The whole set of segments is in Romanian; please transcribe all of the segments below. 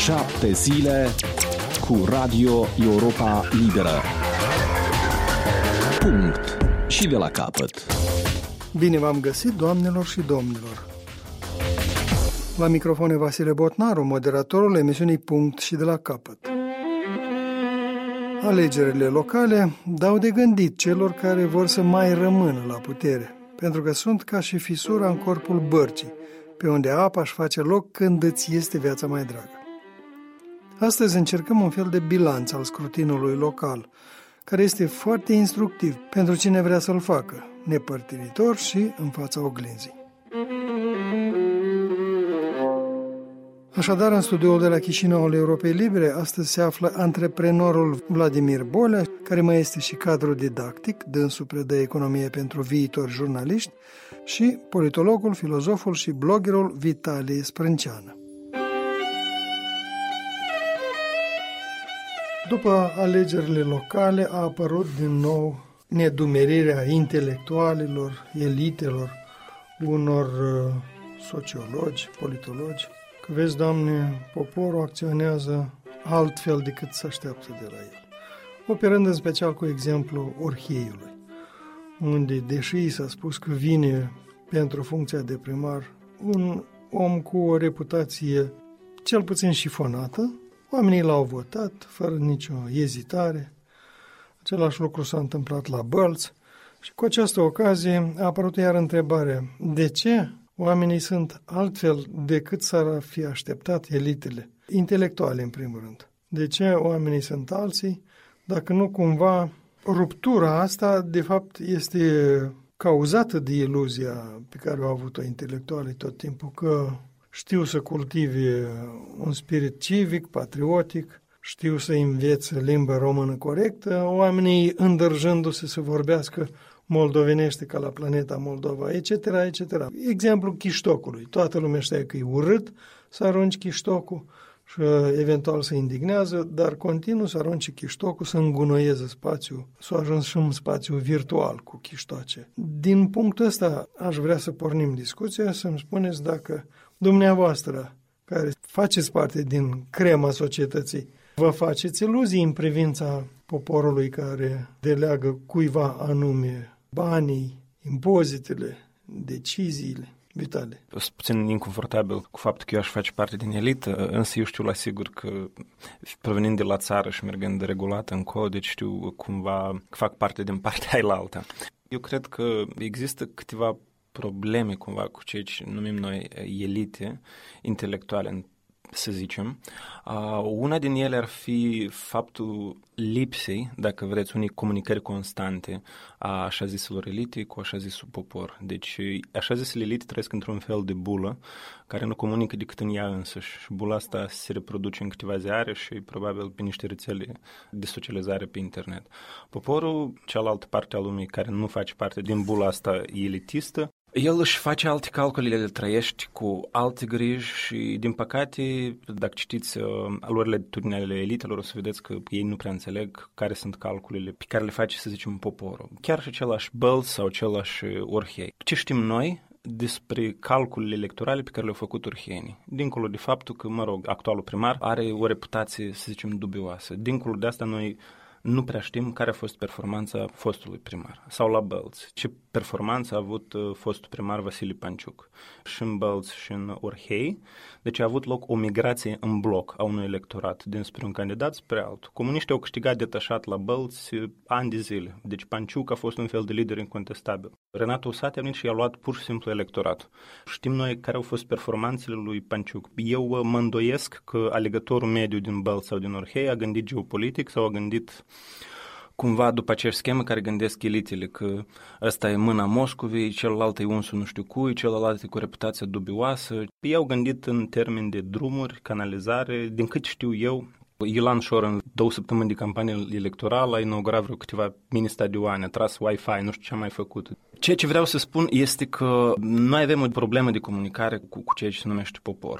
7 zile cu Radio Europa Liberă. Punct. Și de la capăt. Bine v-am găsit, doamnelor și domnilor. La microfon e Vasile Botnaru, moderatorul emisiunii Punct și de la capăt. Alegerile locale dau de gândit celor care vor să mai rămână la putere, pentru că sunt ca și fisura în corpul bărcii, pe unde apa își face loc când îți este viața mai dragă. Astăzi încercăm un fel de bilanț al scrutinului local, care este foarte instructiv pentru cine vrea să-l facă, nepărtinitor și în fața oglinzii. Așadar, în studioul de la Chișinău al Europei Libere, astăzi se află antreprenorul Vladimir Bolea, care mai este și cadru didactic, dânsul predă economie pentru viitori jurnaliști, și politologul, filozoful și bloggerul Vitalie Sprânceană. După alegerile locale a apărut din nou nedumerirea intelectualilor, elitelor, unor sociologi, politologi, că vezi, Doamne, poporul acționează altfel decât se așteaptă de la el. Operând în special cu exemplu Orheiului, unde, deși s-a spus că vine pentru funcția de primar un om cu o reputație cel puțin șifonată, oamenii l-au votat fără nicio ezitare. Același lucru s-a întâmplat la Bălți și cu această ocazie a apărut iar întrebarea: de ce oamenii sunt altfel decât s-ar fi așteptat elitele intelectuale, în primul rând? De ce oamenii sunt alții, dacă nu cumva ruptura asta, de fapt, este cauzată de iluzia pe care au avut-o intelectualii tot timpul, că știu să cultive un spirit civic, patriotic, știu să învețe limba română corectă, oamenii îndrăjându-se să vorbească moldovenește ca la planeta Moldova, etc., etc. Exemplu chiștocului. Toată lumea știe că e urât să arunci chiștocul și eventual se indignează, dar continuu să arunce chiștocul, să îngunoieze spațiul, să ajuns și în spațiu virtual cu chiștoace. Din punctul ăsta aș vrea să pornim discuția, să-mi spuneți dacă dumneavoastră, care faceți parte din crema societății, vă faceți iluzii în privința poporului care deleagă cuiva anume banii, impozitele, deciziile. Vitale. Sunt puțin inconfortabil cu faptul că eu aș face parte din elită, însă eu știu la sigur că, provenind de la țară și mergând regulat în cod, deci știu cumva că fac parte din partea ailaltă. Eu cred că există câteva probleme cumva cu ceea ce numim noi elite intelectuale, să zicem. Una din ele ar fi faptul lipsei, dacă vreți, unei comunicări constante a așa ziselor elite cu așa zisul popor. Deci așa zisele elite trăiesc într-un fel de bulă care nu comunică decât în ea însăși. Și bula asta se reproduce în câteva ziare și probabil pe niște rețele de socializare pe internet. Poporul, cealaltă parte a lumii care nu face parte din bula asta elitistă, el își face alte calcule, le trăiește cu alte griji și, din păcate, dacă citiți luările de ale elitelor, o să vedeți că ei nu prea înțeleg care sunt calculele pe care le face, să zicem, poporul. Chiar și același Bălți sau același Orhei. Ce știm noi despre calculele electorale pe care le-au făcut orheienii? Dincolo de faptul că, actualul primar are o reputație, să zicem, dubioasă. Dincolo de asta, noi nu prea știm care a fost performanța fostului primar. Sau la Bălți. Ce performanță a avut fostul primar Vasile Panciuc. Și în Bălți și în Orhei. Deci a avut loc o migrație în bloc a unui electorat dinspre un candidat spre altul. Comuniștii au câștigat detașat la Bălți ani de zile. Deci Panciuc a fost un fel de lider incontestabil. Renato Usate a venit și i-a luat pur și simplu electoratul. Știm noi care au fost performanțele lui Panciuc. Eu mă îndoiesc că alegătorul mediu din Bălți sau din Orhei a gândit geopolitic sau a gândit cumva după aceeași schemă care gândesc elitele, că ăsta e mâna Moscovei, celălalt e unsul nu știu cui, celălalt e cu reputație dubioasă. Ei au gândit în termeni de drumuri, canalizare. Din cât știu eu, Ilan Șor în 2 săptămâni de campanie electorală a inaugurat vreo câteva mini-stadioane, a tras Wi-Fi, nu știu ce a mai făcut. Ceea ce vreau să spun este că noi avem o problemă de comunicare cu ceea ce se numește popor.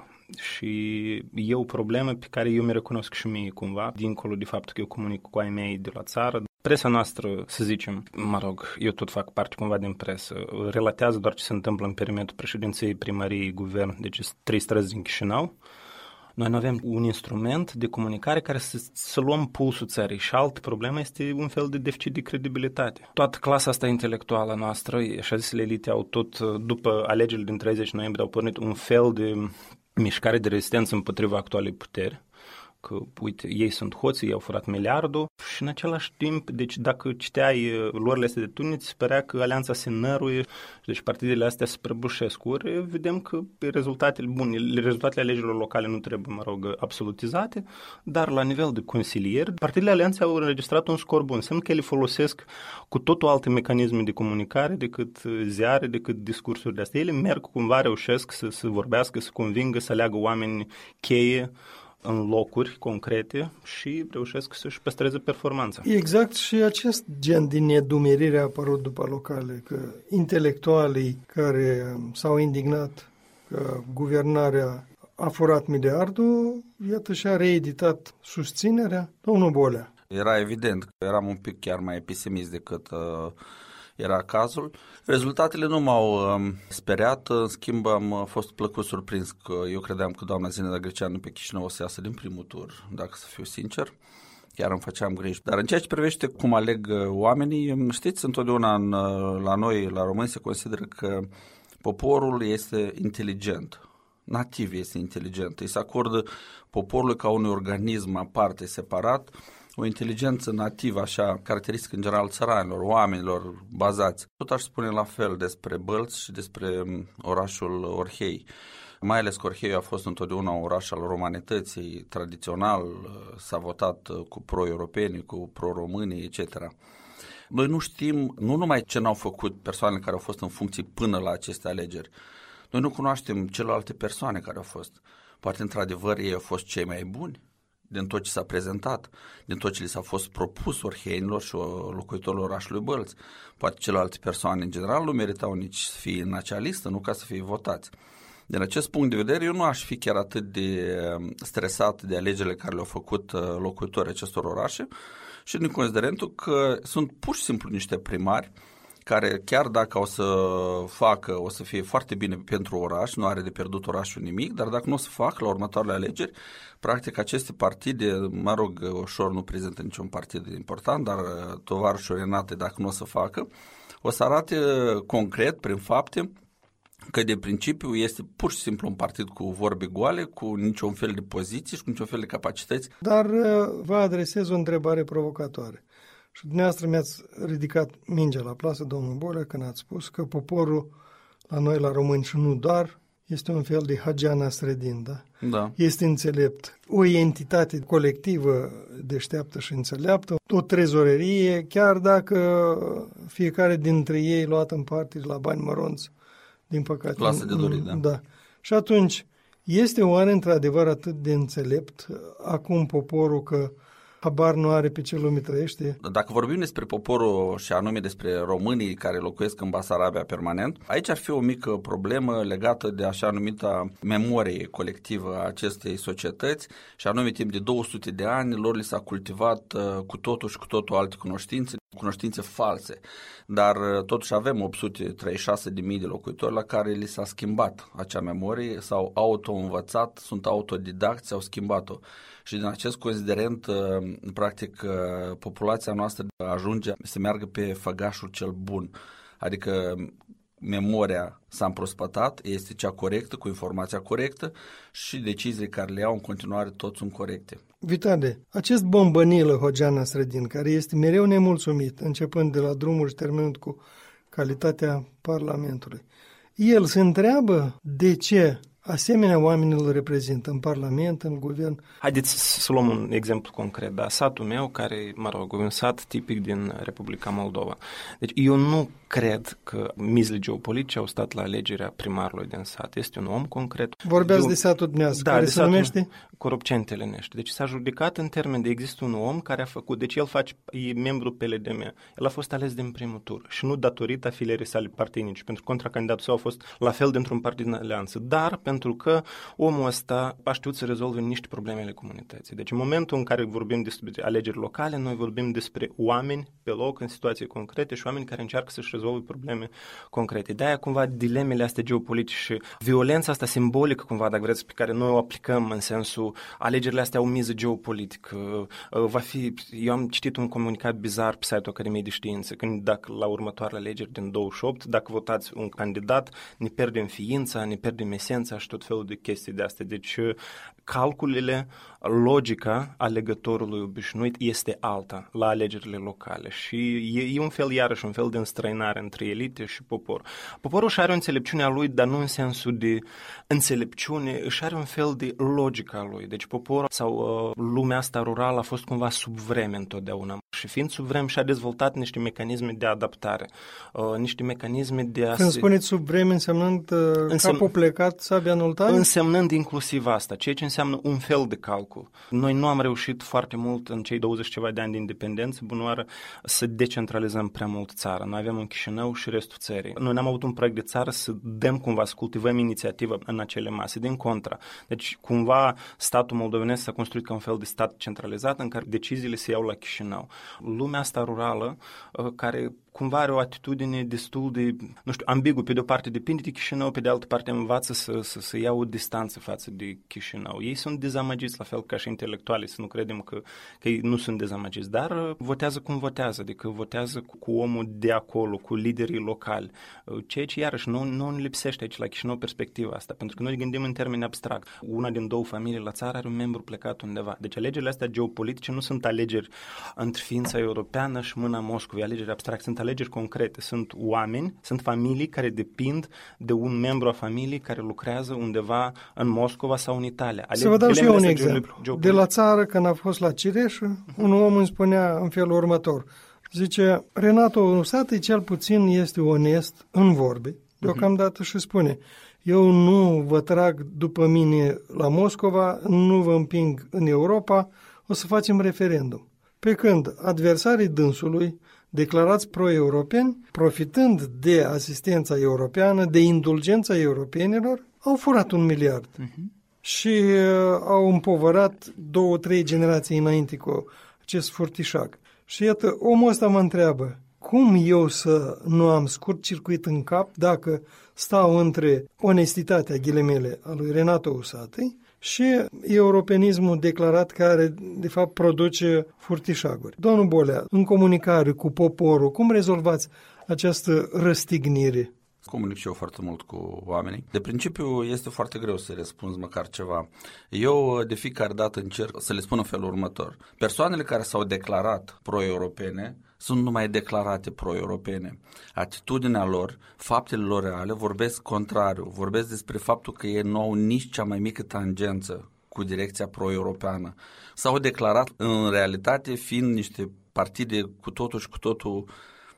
Și e o problemă pe care eu mi recunosc și mie cumva, dincolo de faptul că eu comunic cu ai mei de la țară. Presa noastră, să zicem, eu tot fac parte cumva din presă, relatează doar ce se întâmplă în perimetrul președinției, primăriei, guvern, deci 3 străzi din Chișinău. Noi nu avem un instrument de comunicare care să luăm pulsul țării și altă problemă este un fel de deficit de credibilitate. Toată clasa asta intelectuală noastră, așa zisele elite, au tot, după alegerile din 30 noiembrie, au pornit un fel de mișcare de rezistență împotriva actualei puteri. Că, uite, ei sunt hoții, ei au furat miliardul și în același timp, deci dacă citeai luările astea de tunii, ți se părea că alianța se năruie, deci partidele astea se prăbușesc. Ori vedem că rezultatele alegerilor locale nu trebuie, absolutizate, dar la nivel de consilieri, partidele alianței au înregistrat un scor bun. Semn că ele folosesc cu totul alte mecanisme de comunicare decât ziare, decât discursurile astea. Ele merg, cumva reușesc să vorbească, să convingă, să aleagă oameni cheie în locuri concrete și reușesc să-și păstreze performanța. Exact, și acest gen de nedumerire a apărut după locale, că intelectualii care s-au indignat că guvernarea a furat miliardul, iată și-a reeditat susținerea. Domnul Bolea. Era evident că eram un pic chiar mai pesimist decât era cazul. Rezultatele nu m-au speriat, în schimb am fost plăcut surprins că eu credeam că doamna Zineda Greceanu pe Chișinău o să iasă din primul tur, dacă să fiu sincer. Chiar îmi făceam griji. Dar în ceea ce privește cum aleg oamenii, știți, întotdeauna la noi, la români, se consideră că poporul este inteligent. Nativ este inteligent. Îi se acordă poporului ca unui organism aparte, separat, o inteligență nativă, așa, caracteristică în general țăranilor, oamenilor bazați. Tot aș spune la fel despre Bălți și despre orașul Orhei. Mai ales că Orhei a fost întotdeauna un oraș al romanității, tradițional, s-a votat cu pro-europeni, cu pro-românii, etc. Noi nu știm, nu numai ce n-au făcut persoanele care au fost în funcție până la aceste alegeri, noi nu cunoaștem celelalte persoane care au fost. Poate într-adevăr ei au fost cei mai buni din tot ce s-a prezentat, din tot ce li s-a fost propus orheinilor și locuitorilor orașului Bălți. Poate celelalte persoane în general nu meritau nici să fie în acea listă, nu ca să fie votați. Din acest punct de vedere, eu nu aș fi chiar atât de stresat de alegerile care le-au făcut locuitorii acestor orașe și din considerentul că sunt pur și simplu niște primari care chiar dacă o să fie foarte bine pentru oraș, nu are de pierdut orașul nimic, dar dacă nu o să facă la următoarele alegeri, practic aceste partide, ușor nu prezintă niciun partid important, dar tovarășul Renate, dacă nu o să facă, o să arate concret, prin fapte, că de principiu este pur și simplu un partid cu vorbe goale, cu niciun fel de poziții și cu niciun fel de capacități. Dar vă adresez o întrebare provocatoare. Și dumneavoastră mi-ați ridicat mingea la plasă, domnul Bolea, când ați spus că poporul la noi, la români și nu doar, este un fel de Hagi Nasreddin, da? Da. Este înțelept. O entitate colectivă deșteaptă și înțeleaptă, o trezorerie, chiar dacă fiecare dintre ei luat în parte la bani măronți, din păcate. Lasă de dorit, da. Și atunci, este oare într-adevăr atât de înțelept acum poporul că habar nu are pe ce lume trăiește? Dacă vorbim despre poporul și anume despre românii care locuiesc în Basarabia permanent, aici ar fi o mică problemă legată de așa numita memorie colectivă a acestei societăți și anume timp de 200 de ani lor li s-a cultivat cu totul și cu totul alte cunoștințe false. Dar totuși avem 836.000 de locuitori la care li s-a schimbat acea memorie, s-au auto-învățat, sunt autodidacți, au schimbat-o. Și din acest considerent, practic, populația noastră ajunge să meargă pe făgașul cel bun. Adică memoria s-a împrospătat, este cea corectă, cu informația corectă și deciziile care le iau în continuare tot sunt corecte. Vitale, acest bombănilă Hagi Nasreddin, care este mereu nemulțumit, începând de la drumuri și terminând cu calitatea Parlamentului, el se întreabă de ce asemenea oameni îl reprezintă în Parlament, în Guvern. Haideți să luăm un exemplu concret. Da? Satul meu, care, un sat tipic din Republica Moldova. Deci eu nu cred că mizele geopolitice au stat la alegerea primarului din sat. Este un om concret. Vorbeați de satul dumneavoastră, care se numește? Corupcentele Nești. Deci s-a judecat în termen de există un om care a făcut, deci el e membru PLDM. El a fost ales din primul tur și nu datorită afilierii sale partinice, pentru că contracandidatul său a fost la fel dintr-un partid în alianță, dar pentru că omul ăsta a știut să rezolve niște probleme ale comunității. Deci în momentul în care vorbim despre alegeri locale, noi vorbim despre oameni pe loc, în situații concrete și oameni care încearcă să-și rezolve probleme concrete. De-aia cumva dilemele astea geopolitice și violența asta simbolică cumva, dacă vreți, pe care noi o aplicăm în sensul exemplu, alegerile astea au miză geopolitică. Eu am citit un comunicat bizar pe site-ul Academiei de Științe, când dacă la următoarele alegeri din 28, dacă votați un candidat, ne pierdem ființa, ne pierdem esența și tot felul de chestii de astea. Deci calculele, logica alegătorului obișnuit este alta la alegerile locale și e un fel, iarăși, un fel de înstrăinare între elite și popor. Poporul își are o înțelepciune a lui, dar nu în sensul de înțelepciune, își are un fel de logică a lui. Deci poporul sau lumea asta rurală a fost cumva sub vreme întotdeauna. Și fiind sub vreme și-a dezvoltat niște mecanisme de adaptare, niște mecanisme de a... Când spuneți sub vreme, însemnând capul plecat, sabia în oltare? Însemnând inclusiv asta, ceea ce înseamnă un fel de calcul. Noi nu am reușit foarte mult în cei 20 ceva de ani de independență, bunoară, să decentralizăm prea mult țara. Noi avem un Chișinău și restul țării. Noi n-am avut un proiect de țară să dăm cumva, să cultivăm inițiativă în acele mase, din contra. Deci cumva statul moldovenesc s-a construit ca un fel de stat centralizat în care deciziile se iau la Chișinău. Lumea asta rurală, care cumva are o atitudine destul de, nu știu, ambigu. Pe de o parte depinde de Chișinău, pe de altă parte învață să ia o distanță față de Chișinău. Ei sunt dezamăgiți, la fel ca și intelectuali, să nu credem că ei nu sunt dezamăgiți, dar votează cum votează, adică votează cu omul de acolo, cu liderii locali. Ceea ce, iarăși, nu ne lipsește aici la Chișinău perspectiva asta, pentru că noi gândim în termeni abstract. Una din două familii la țară are un membru plecat undeva. Deci alegerile astea geopolitice nu sunt alegeri între ființa europeană și mâna Moscovei, alegeri abstracte, sunt alegeri concrete. Sunt oameni, sunt familii care depind de un membru a familiei care lucrează undeva în Moscova sau în Italia. Să vă dau și eu un exemplu. De la țară, când a fost la Cireșă, un om îmi spunea în felul următor. Zice, Renato Usatăi cel puțin este onest în vorbe, deocamdată și spune, eu nu vă trag după mine la Moscova, nu vă împing în Europa, o să facem referendum. Pe când adversarii dânsului, declarați pro-europeni, profitând de asistența europeană, de indulgența europenilor, au furat 1 miliard. Și au împovărat 2-3 generații înainte cu acest furtișag. Și iată, omul ăsta mă întreabă, cum eu să nu am scurt circuit în cap dacă stau între onestitatea, ghilimele, a lui Renato Usatăi și europenismul declarat care, de fapt, produce furtișaguri. Domnul Bolea, în comunicare cu poporul, cum rezolvați această răstignire? Comunic și eu foarte mult cu oamenii. De principiu este foarte greu să răspunzi măcar ceva. Eu de fiecare dată încerc să le spun în felul următor. Persoanele care s-au declarat pro-europene sunt numai declarate pro-europene. Atitudinea lor, faptele lor reale vorbesc contrariu, vorbesc despre faptul că ei nu au nici cea mai mică tangență cu direcția pro-europeană. S-au declarat în realitate fiind niște partide cu totul și cu totul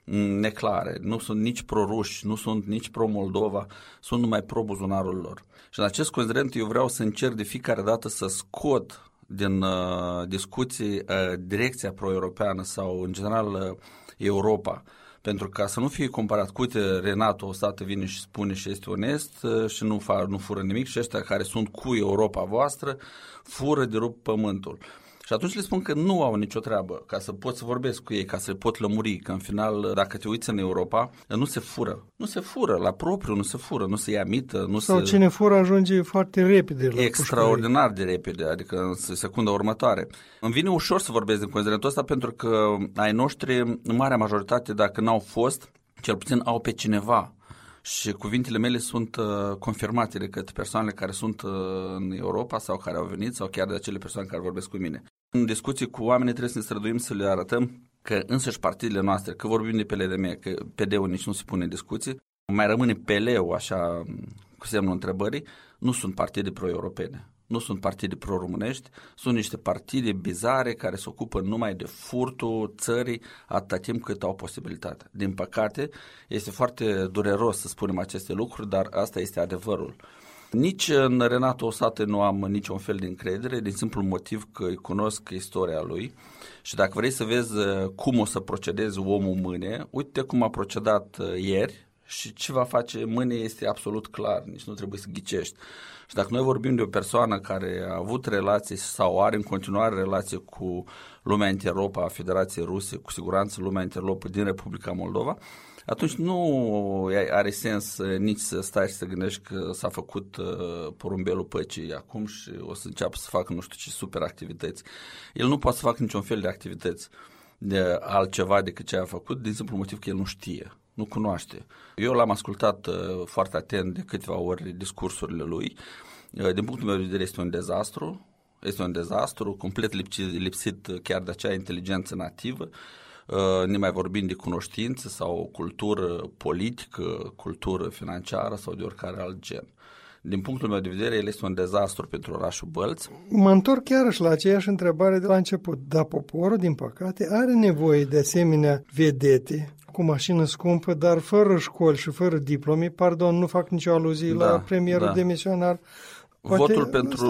neclare. Nu sunt nici pro-ruși, nu sunt nici pro-Moldova, sunt numai pro-buzunarul lor. Și în acest considerent eu vreau să încerc de fiecare dată să scot din discuții direcția pro-europeană sau în general Europa. Pentru ca să nu fie comparat cu Renato Usatăi vine și spune și este onest și nu fură nimic și ăștia care sunt cu Europa voastră fură de rup pământul. Și atunci le spun că nu au nicio treabă, ca să pot să vorbesc cu ei, ca să le pot lămuri, că în final, dacă te uiți în Europa, nu se fură. Nu se fură, la propriu nu se fură, nu se ia mită. Sau cine fură ajunge foarte repede la extraordinar de repede, adică în secunda următoare. Îmi vine ușor să vorbesc din considerentul ăsta pentru că ai noștri, în marea majoritate, dacă n-au fost, cel puțin au pe cineva. Și cuvintele mele sunt confirmate de către persoanele care sunt în Europa sau care au venit sau chiar de acele persoane care vorbesc cu mine. În discuții cu oamenii trebuie să ne străduim să le arătăm că însăși partidele noastre, că vorbim de PLDM, că PD-ul nici nu se pune în discuții, mai rămâne PL-ul așa cu semnul întrebării, nu sunt partide pro-europene. Nu sunt partide pro-românești, sunt niște partide bizare care se ocupă numai de furtul țării atâta timp cât au posibilitatea. Din păcate, este foarte dureros să spunem aceste lucruri, dar asta este adevărul. Nici în Renato Usatăi nu am niciun fel de încredere, din simplu motiv că îi cunosc istoria lui și dacă vrei să vezi cum o să procedeze omul mâine, uite cum a procedat ieri și ce va face mâine este absolut clar, nici nu trebuie să ghicești. Și dacă noi vorbim de o persoană care a avut relații sau are în continuare relație cu lumea Intereuropa a Federației Ruse, cu siguranță lumea Intereuropa din Republica Moldova, atunci nu are sens nici să stai și să gândești că s-a făcut porumbelul păcii acum și o să înceapă să facă nu știu ce super activități. El nu poate să facă niciun fel de activități de altceva decât ce a făcut, din simplu motiv că el nu știe, nu cunoaște. Eu l-am ascultat foarte atent de câteva ori discursurile lui. Din punctul meu de vedere este un dezastru. Este un dezastru complet lipsit chiar de acea inteligență nativă, nemai vorbind de cunoștință sau cultură politică, cultură financiară sau de oricare alt gen. Din punctul meu de vedere, el este un dezastru pentru orașul Bălți. Mă întorc chiarăși la aceeași întrebare de la început. Dar poporul, din păcate, are nevoie de asemenea vedete cu mașină scumpă, dar fără școli și fără diplome. Pardon, nu fac nicio aluzie la premierul demisionar. Votul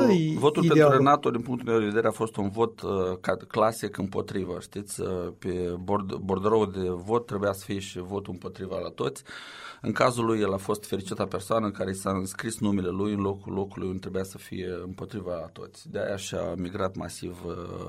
pentru Renato, din punctul meu de vedere, a fost un vot clasic împotrivă. Știți, pe borderou de vot trebuia să fie și votul împotriva la toți. În cazul lui, el a fost fericită persoană în care s-a înscris numele lui în locul locului unde trebuia să fie împotriva la toți. De-aia și-a migrat masiv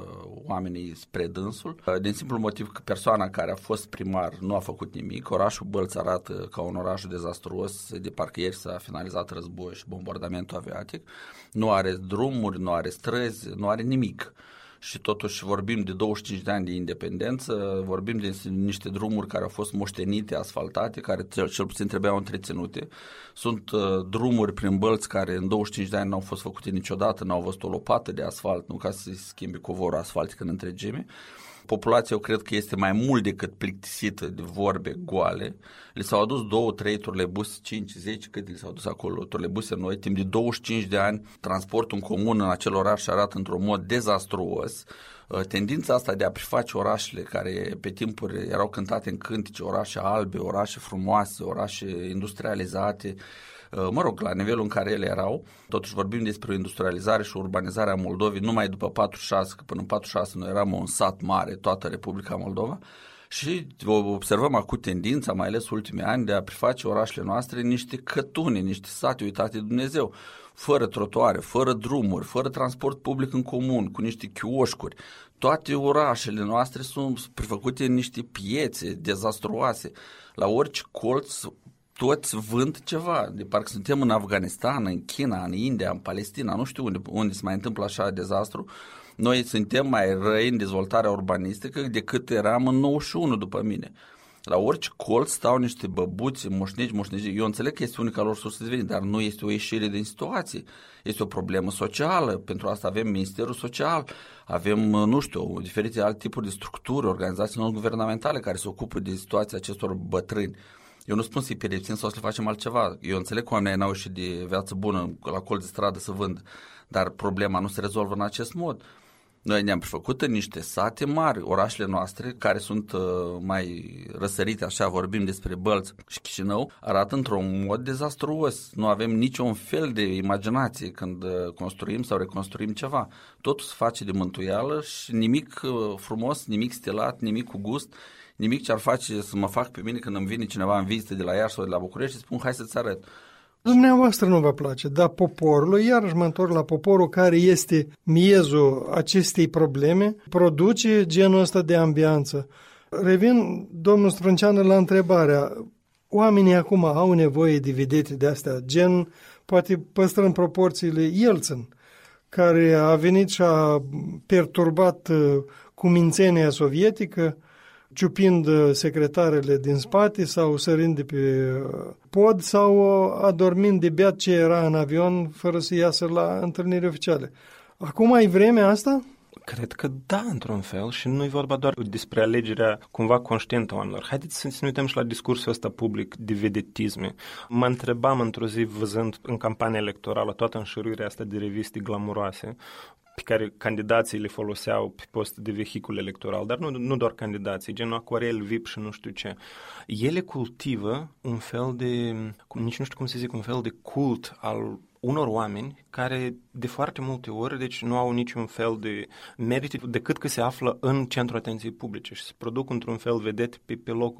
oamenii spre dânsul. Din simplu motiv că persoana care a fost primar nu a făcut nimic. Orașul Bălți arată ca un oraș dezastruos, de parcă ieri s-a finalizat război și bombardamentul aviatic. Nu are drumuri, nu are străzi, nu are nimic. Și totuși vorbim de 25 de ani de independență, vorbim de niște drumuri care au fost moștenite, asfaltate, care cel puțin trebuiau întreținute. Sunt drumuri prin Bălți care în 25 de ani n-au fost făcute niciodată, n-au văzut o lopată de asfalt, nu ca să se schimbe covorul asfaltic în întregime. Populația, eu cred că este mai mult decât plictisită de vorbe goale. Li s-au adus 2-3 trolebuse, 5-10, cât li s-au adus acolo trolebuse noi, timp de 25 de ani, transportul în comun în acel oraș arată într-un mod dezastruos. Tendința asta de a preface orașele care pe timpuri erau cântate în cântece, orașe albe, orașe frumoase, orașe industrializate, mă rog, la nivelul în care ele erau, totuși vorbim despre o industrializare și urbanizare a Moldovei numai după 46, că până în 46 noi eram un sat mare, toată Republica Moldova, și observăm acum tendința, mai ales ultimii ani, de a preface orașele noastre niște cătune, niște sate uitate de Dumnezeu, fără trotuare, fără drumuri, fără transport public în comun, cu niște chioșcuri. Toate orașele noastre sunt prefăcute în niște piețe dezastruoase. La orice colț toți vând ceva, de parcă suntem în Afganistan, în China, în India, în Palestina, nu știu unde se mai întâmplă așa dezastru. Noi suntem mai răi în dezvoltarea urbanistică decât eram în 91 după mine. La orice colț stau niște băbuți, moșnegi. Eu înțeleg că este unica lor sursă de venit, dar nu este o ieșire din situație. Este o problemă socială, pentru asta avem Ministerul Social, avem, nu știu, diferite alte tipuri de structuri, organizații non-guvernamentale care se ocupă de situația acestor bătrâni. Eu nu spun să-i pedepsim sau să le facem altceva. Eu înțeleg că oamenii n-au ieșit de viață bună la colț de stradă să vândă, dar problema nu se rezolvă în acest mod. Noi ne-am prefăcut în niște sate mari, orașele noastre, care sunt mai răsărite, așa vorbim despre Bălți și Chișinău, arată într-un mod dezastruos. Nu avem niciun fel de imaginație când construim sau reconstruim ceva. Totul se face de mântuială și nimic frumos, nimic stelat, nimic cu gust, nimic ce ar face să mă fac pe mine când îmi vine cineva în vizită de la Iași sau de la București și spun hai să-ți arăt. Dumneavoastră nu vă place, dar poporul, iarăși mă întorc la poporul care este miezul acestei probleme, produce genul ăsta de ambianță. Revin, domnul Strunceană, la întrebarea, oamenii acum au nevoie de vedete de astea, gen, poate păstrăm proporțiile, Yeltsin, care a venit și a perturbat cumințenia sovietică, ciupind secretarele din spate sau sărind de pe pod sau adormind de beat ce era în avion fără să iasă la întâlniri oficiale. Acum ai vremea asta? Cred că da, într-un fel, și nu e vorba doar despre alegerea cumva conștientă a oamenilor. Haideți să ne uităm și la discursul ăsta public de vedetisme. Mă întrebam într-o zi, văzând în campania electorală toată înșiruirea asta de reviste glamuroase, pe care candidații le foloseau pe post de vehicul electoral, dar nu doar candidații, gen Aquarel, VIP și nu știu ce. Ele cultivă un fel de, nici nu știu cum să zic, un fel de cult al unor oameni care de foarte multe ori deci nu au niciun fel de merit decât că se află în centrul atenției publice și se produc într-un fel vedete pe loc gol.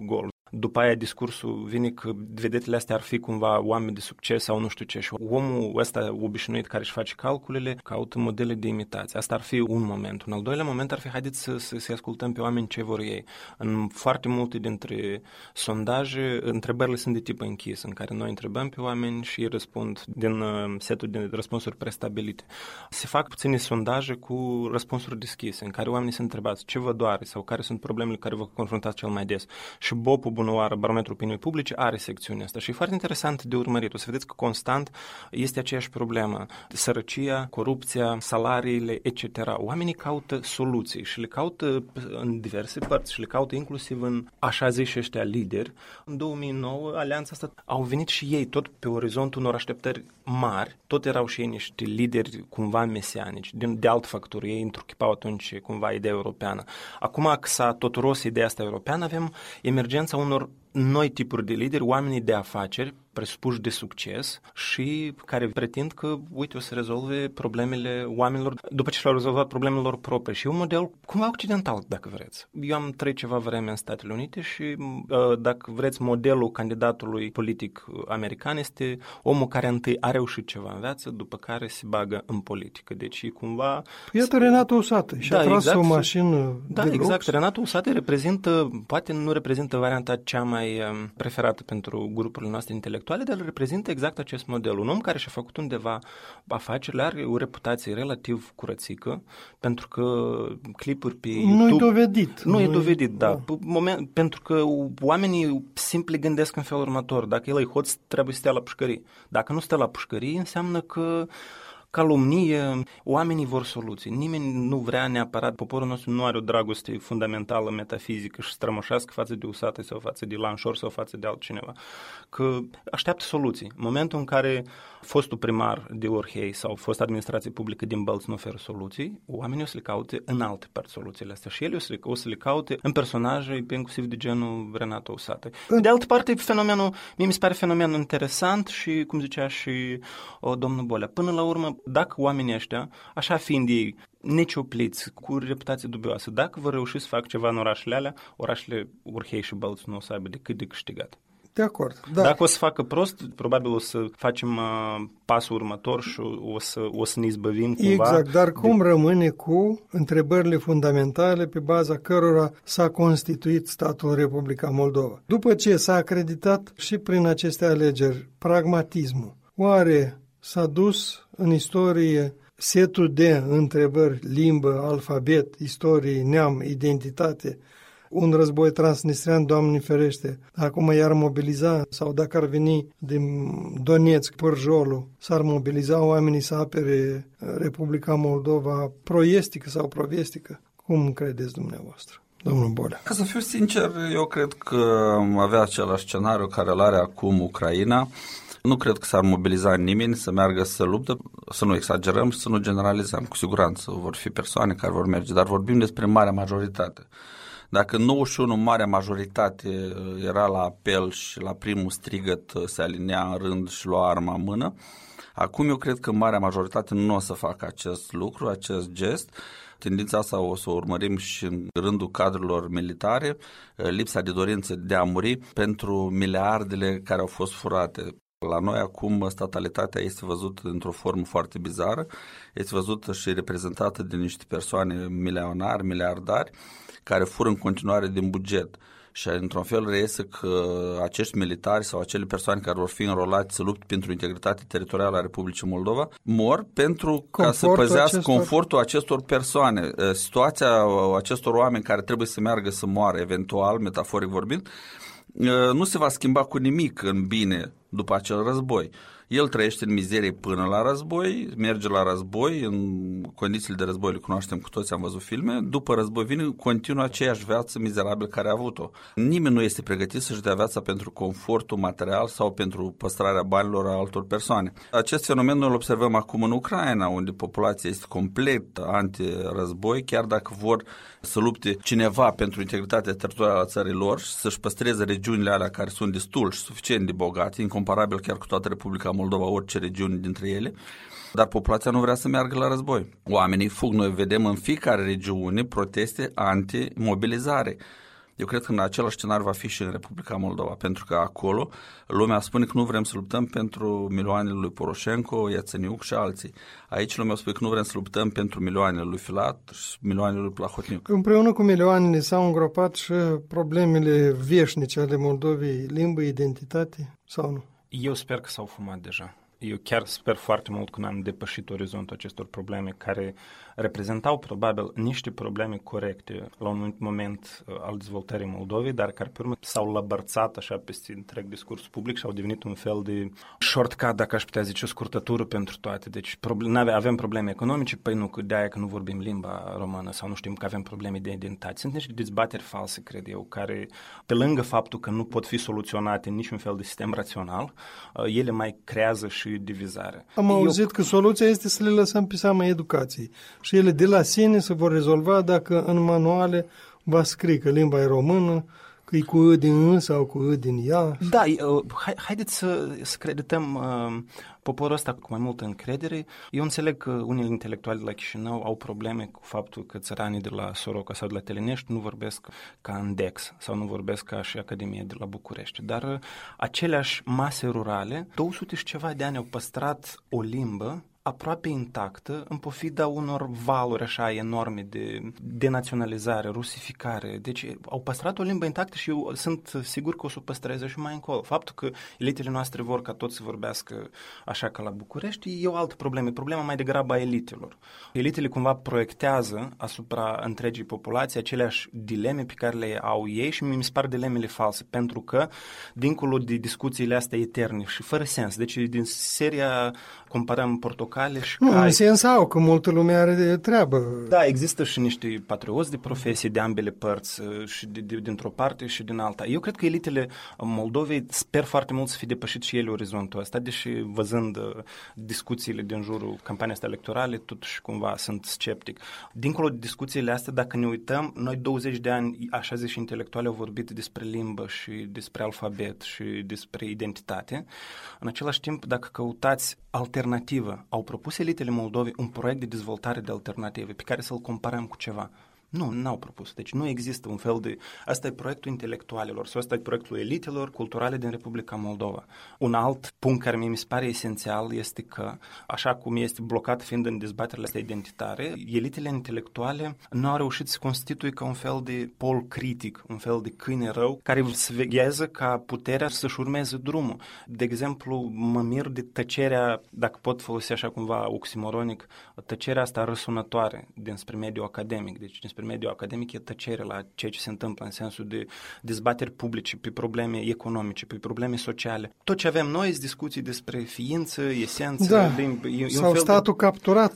După aia discursul vine că vedetele astea ar fi cumva oameni de succes sau nu știu ce și omul ăsta obișnuit care își face calculele caută modele de imitație. Asta ar fi un moment. Un al doilea moment ar fi haideți să ascultăm pe oameni ce vor ei. În foarte multe dintre sondaje, întrebările sunt de tip închis, în care noi întrebăm pe oameni și ei răspund din setul de răspunsuri prestabilite. Se fac puține sondaje cu răspunsuri deschise, în care oamenii sunt întrebați ce vă doare sau care sunt problemele care vă confruntați cel mai des. Și BOP-ul, Bunoară, Barometrul Opiniei Publice are secțiunea asta și e foarte interesant de urmărit. O să vedeți că constant este aceeași problemă. Sărăcia, corupția, salariile, etc. Oamenii caută soluții și le caută în diverse părți și le caută inclusiv în așa ziși ăștia lideri. În 2009, alianța asta au venit și ei tot pe orizontul unor așteptări mari, tot erau și ei niște lideri cumva mesianici, de alt factor, ei întruchipau atunci cumva ideea europeană. Acum că s-a tot ros ideea asta europeană, avem emergența unor noi tipuri de lideri, oamenii de afaceri, presupuși de succes și care pretind că, uite, o să rezolve problemele oamenilor după ce și-au rezolvat problemele lor proprii. Și e un model cumva occidental, dacă vreți. Eu am trăit ceva vreme în Statele Unite și, dacă vreți, modelul candidatului politic american este omul care întâi a reușit ceva în viață, după care se bagă în politică. Deci e cumva... Iată Renato Usate și-a tras exact, o mașină de exact. lux. Renato Usate reprezintă, poate nu reprezintă varianta cea mai preferată pentru grupurile noastre intelectuale, dar reprezintă exact acest model. Un om care și-a făcut undeva afacerile, are o reputație relativ curățică, pentru că clipuri pe YouTube... Nu-i dovedit. Nu e dovedit, da. Pentru că oamenii simpli gândesc în felul următor. Dacă el e hoț, trebuie să stea la pușcării. Dacă nu stă la pușcării, înseamnă că calomnie, oamenii vor soluții. Nimeni nu vrea neapărat, poporul nostru nu are o dragoste fundamentală, metafizică și strămoșească față de Usate sau față de Lanșor sau față de altcineva. Că așteaptă soluții. În momentul în care fostul primar de Orhei sau fost administrație publică din Bălți nu oferă soluții, oamenii o să le caute în alte părți soluțiile astea și ele o să le caute în personaje, inclusiv de genul Renato Usate. De altă parte, fenomenul, mie mi se pare fenomenul interesant și, cum zicea și domnul Bolea, până la urmă, dacă oamenii ăștia, așa fiind ei, neciopliți, cu reputație dubioasă, dacă vor reuși să facă ceva în orașele alea, orașele Orhei și Bălți nu o să aibă decât de câștigat. De acord. Da. Dacă o să facă prost, probabil o să facem pasul următor și o să ne izbăvim cumva. Exact, dar cum rămâne cu întrebările fundamentale pe baza cărora s-a constituit statul Republica Moldova? După ce s-a acreditat și prin aceste alegeri pragmatismul, oare s-a dus în istorie setul de întrebări, limbă, alfabet, istorie, neam, identitate, un război transnistrian, Doamne ferește, acum i-ar mobiliza, sau dacă ar veni din Donetsk, Pârjolul, s-ar mobiliza oamenii să apere Republica Moldova proestică sau provestică? Cum credeți dumneavoastră, domnul Bolea? Ca să fiu sincer, eu cred că avea același scenariu care îl are acum Ucraina. Nu cred că s-ar mobiliza nimeni să meargă să lupte, să nu exagerăm și să nu generalizăm. Cu siguranță vor fi persoane care vor merge, dar vorbim despre marea majoritate. Dacă 91 marea majoritate era la apel și la primul strigăt se alinea în rând și lua arma în mână, acum eu cred că marea majoritate nu o să facă acest lucru, acest gest. Tendința asta o să o urmărim și în rândul cadrelor militare, lipsa de dorință de a muri pentru miliardele care au fost furate. La noi acum statalitatea este văzută într-o formă foarte bizară, este văzută și reprezentată de niște persoane milionari, miliardari, care fură în continuare din buget. Și într-un fel reiese că acești militari sau acele persoane care vor fi înrolați să lupte pentru integritate teritorială a Republicii Moldova mor pentru ca să păzească confortul acestor persoane. Situația acestor oameni care trebuie să meargă să moară, eventual, metaforic vorbind, nu se va schimba cu nimic în bine după acel război. El trăiește în mizerie până la război, merge la război, în condițiile de război le cunoaștem cu toți, am văzut filme, după război vine, continuă aceeași viață mizerabilă care a avut-o. Nimeni nu este pregătit să-și dea viața pentru confortul material sau pentru păstrarea banilor a altor persoane. Acest fenomen noi îl observăm acum în Ucraina, unde populația este complet anti-război, chiar dacă vor să lupte cineva pentru integritatea teritorială a țării lor și să-și păstreze regiunile alea care sunt destul și suficient de bogate, incomparabil chiar cu toată Republica Moldova, orice regiune dintre ele, dar populația nu vrea să meargă la război. Oamenii fug, noi vedem în fiecare regiune proteste anti-mobilizare. Eu cred că în același scenariu va fi și în Republica Moldova, pentru că acolo lumea spune că nu vrem să luptăm pentru milioanele lui Poroșenko, Iațeniuc și alții. Aici lumea spune că nu vrem să luptăm pentru milioanele lui Filat și milioanele lui Plahotniuc. Împreună cu milioanele s-au îngropat și problemele veșnice ale Moldovei, limbă, identitate, sau nu? Eu sper că s-au fumat deja. Eu chiar sper foarte mult că n-am depășit orizontul acestor probleme care reprezentau probabil niște probleme corecte la un moment al dezvoltării Moldovei, dar care pe urmă s-au lăbărțat așa peste întreg discursul public și au devenit un fel de shortcut, dacă aș putea zice, o scurtătură pentru toate. Deci avem probleme economice, păi nu, că de-aia că nu vorbim limba română sau nu știm că avem probleme de identitate. Sunt niște dezbateri false, cred eu, care, pe lângă faptul că nu pot fi soluționate în niciun fel de sistem rațional, ele mai creează și divizare. Am auzit că soluția este să le lăsăm pe seama educației și ele de la sine se vor rezolva dacă în manuale va scrie că limba e română, că e cu din în sau cu din ea. Da, haideți să credităm poporul ăsta cu mai multă încredere. Eu înțeleg că unii intelectuali de la Chișinău au probleme cu faptul că țăranii de la Soroca sau de la Telenești nu vorbesc ca în Dex sau nu vorbesc ca și Academia de la București. Dar aceleași mase rurale, 200 și ceva de ani au păstrat o limbă aproape intactă, în pofida unor valuri așa enorme de denaționalizare, rusificare. Deci au păstrat o limbă intactă și eu sunt sigur că o să o păstreze și mai încolo. Faptul că elitele noastre vor ca toți să vorbească așa ca la București e o altă problemă. Problema mai degrabă a elitelor. Elitele cumva proiectează asupra întregii populații aceleași dileme pe care le au ei și mi se par dilemele false, pentru că dincolo de discuțiile astea eterne și fără sens, deci din seria comparăm portocale și nu, cai. în sens au, că multă lume are de treabă. Da, există și niște patrioți de profesie de ambele părți, și dintr-o parte și din alta. Eu cred că elitele Moldovei sper foarte mult să fie depășit și ele orizontul ăsta, deși văzând discuțiile din jurul campaniei astea electorale, totuși cumva sunt sceptic. Dincolo de discuțiile astea, dacă ne uităm, noi 20 de ani, așa zis și intelectuali, au vorbit despre limbă și despre alfabet și despre identitate. În același timp, dacă căutați alternativă, au propus elitele Moldovei un proiect de dezvoltare de alternative pe care să-l comparăm cu ceva. Nu, n-au propus. Deci nu există un fel de... Asta e proiectul intelectualilor sau asta e proiectul elitelor culturale din Republica Moldova. Un alt punct care mi se pare esențial este că, așa cum este blocat fiind în dezbaterile astea identitare, elitele intelectuale nu au reușit să constituie ca un fel de pol critic, un fel de câine rău care se veghează ca puterea să-și urmeze drumul. De exemplu, mă mir de tăcerea, dacă pot folosi așa cumva oximoronic, tăcerea asta răsunătoare dinspre mediul academic. Deci dinspre mediul academic e tăcere la ceea ce se întâmplă în sensul de dezbateri publice pe probleme economice, pe probleme sociale. Tot ce avem noi sunt discuții despre ființă, esență, limbi. Sau statul capturat,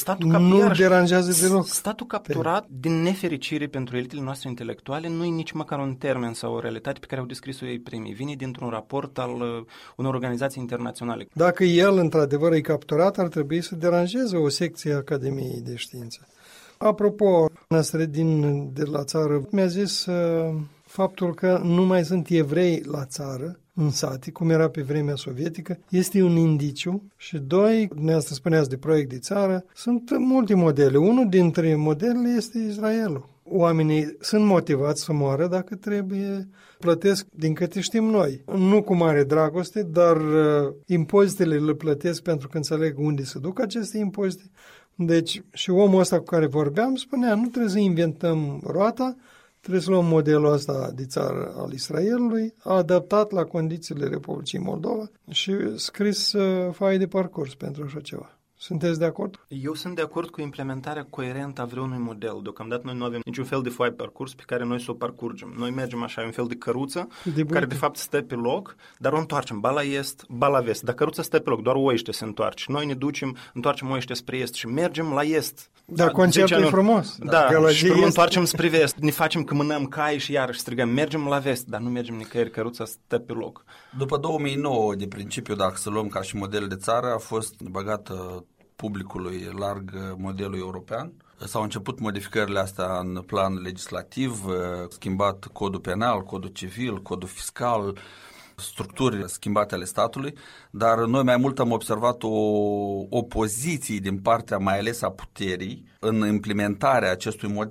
nu deranjează deloc. Statul capturat, din nefericire pentru elitele noastre intelectuale, nu e nici măcar un termen sau o realitate pe care au descris-o ei primii. Vine dintr-un raport al unor organizații internaționale. Dacă el, într-adevăr, e capturat, ar trebui să deranjeze o secție a Academiei de Științe. Apropo, Năsredin de la țară mi-a zis faptul că nu mai sunt evrei la țară, în sate, cum era pe vremea sovietică, este un indiciu. Și doi, dumneavoastră spuneați de proiect de țară, sunt multe modele. Unul dintre modele este Israelul. Oamenii sunt motivați să moară dacă trebuie, plătesc din câte știm noi. Nu cu mare dragoste, dar impozitele le plătesc pentru că înțeleg unde se duc aceste impozite. Deci, și omul ăsta cu care vorbeam spunea, nu trebuie să inventăm roata, trebuie să luăm modelul ăsta de țară al Israelului, adaptat la condițiile Republicii Moldova și scris foaie de parcurs pentru așa ceva. Sunteți de acord? Eu sunt de acord cu implementarea coerentă a vreunui model. Deocamdată noi nu avem niciun fel de foaie parcurs pe care noi să o parcurgem. Noi mergem așa, un fel de căruță care de fapt stă pe loc, dar o întoarcem, ba la est, ba la vest. Dar căruța stă pe loc, doar oiște se întoarce. Noi ne ducem, întoarcem oiște spre est și mergem la est. Da, conceptul e frumos. Da, și ne întoarcem spre vest. Ne facem că mânăm cai și iarăși strigăm, mergem la vest, dar nu mergem nicăieri, căruța stă pe loc. După 2009, de principiu, dacă să luăm ca și model de țară, a fost băgată publicului larg modelul european. S-au început modificările astea în plan legislativ, schimbat codul penal, codul civil, codul fiscal, structuri schimbate ale statului, dar noi mai mult am observat o opoziție din partea mai ales a puterii în implementarea acestui model.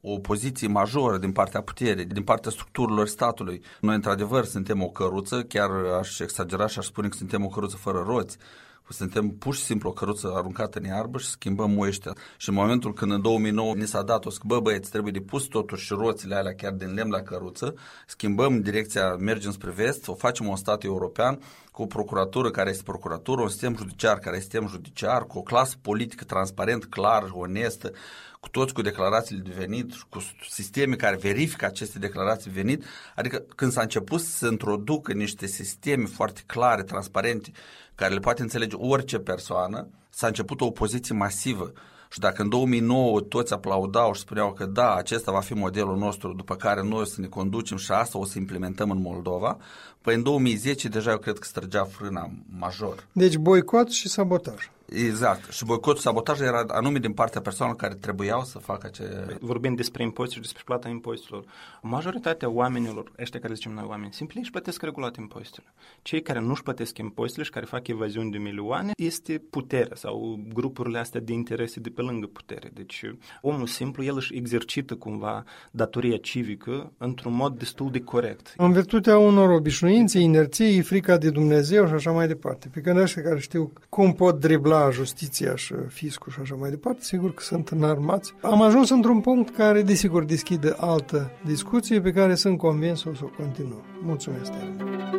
o poziție majoră din partea puterii, din partea structurilor statului. Noi, într-adevăr, suntem o căruță, chiar aș exagera și aș spune că suntem o căruță fără roți. Suntem pur și simplu o căruță aruncată în iarbă și schimbăm oștia. Și în momentul când în 2009 ni s-a dat-o, că băieți, trebuie de pus totuși roțile alea chiar din lemn la căruță, schimbăm direcția, mergem spre vest, o facem un stat european cu o procuratură care este procuratură, un sistem judiciar care este sistem judiciar, cu o clasă politică transparent, clar, onestă, cu toți cu declarațiile de venit, cu sisteme care verifică aceste declarații de venit. Adică când s-a început să se introducă niște sisteme foarte clare, transparente, care le poate înțelege orice persoană, s-a început o opoziție masivă. Și dacă în 2009 toți aplaudau și spuneau că da, acesta va fi modelul nostru după care noi o să ne conducem și asta o să implementăm în Moldova, păi în 2010 deja eu cred că străgea frâna major. Deci boicot și sabotaj. Exact. Și boicotul, sabotajul era anume din partea persoanelor care trebuiau să facă Vorbim despre impozite și despre plata impozitelor. Majoritatea oamenilor, ăștia care zicem noi oameni, simpli își plătesc regulat impozitele. Cei care nu își plătesc impozitele și care fac evaziuni de milioane este puterea sau grupurile astea de interese de pe lângă putere. Deci omul simplu, el își exercită cumva datoria civică într-un mod destul de corect. În virtutea unor obișnuințe, inerției, frica de Dumnezeu și așa mai departe. Pe când ăștia care știu cum pot dribla justiția și fiscul și așa mai departe, sigur că sunt înarmați. Am ajuns într-un punct care, desigur, deschide altă discuție pe care sunt convins o să o continuăm. Mulțumesc, tare.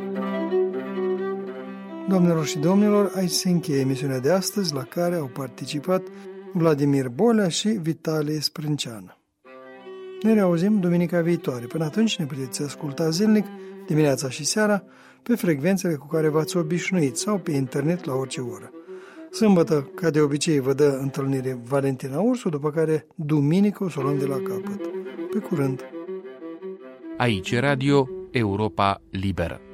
Doamnelor și domnilor, aici se încheie emisiunea de astăzi, la care au participat Vladimir Bolea și Vitalie Sprânceană. Ne reauzim duminica viitoare. Până atunci ne puteți asculta zilnic, dimineața și seara, pe frecvențele cu care v-ați obișnuit sau pe internet la orice oră. Sâmbătă, ca de obicei, vă dă întâlnire Valentina Ursu, după care duminică o să o luăm de la capăt. Pe curând! Aici Radio Europa Liberă.